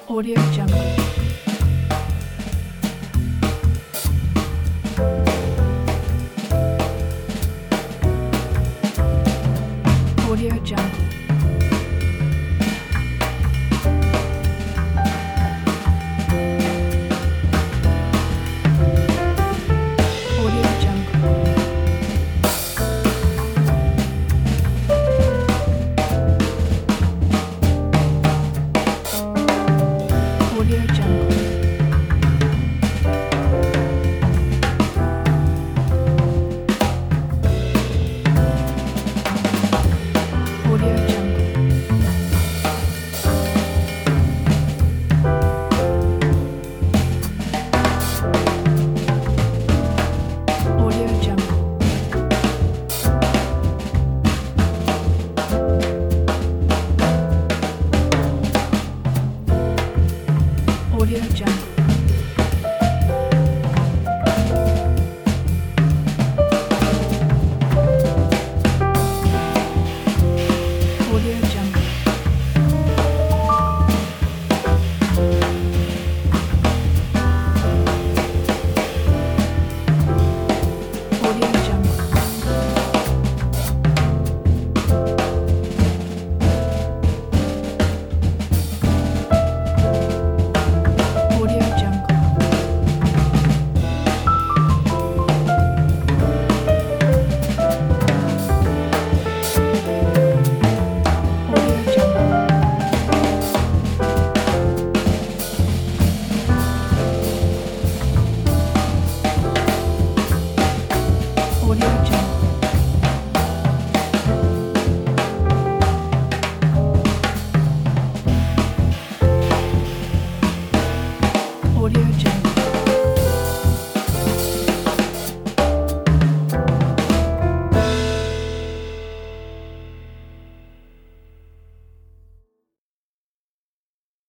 Audio Jungle. Audio Jungle. Audio Jungle. Audio Jungle. Audio Jungle. Audio Jungle. Audio Jungle. Audio Jungle. Audio Jungle. Audio Jungle. Audio Jungle. Audio Jungle. Audio Jungle.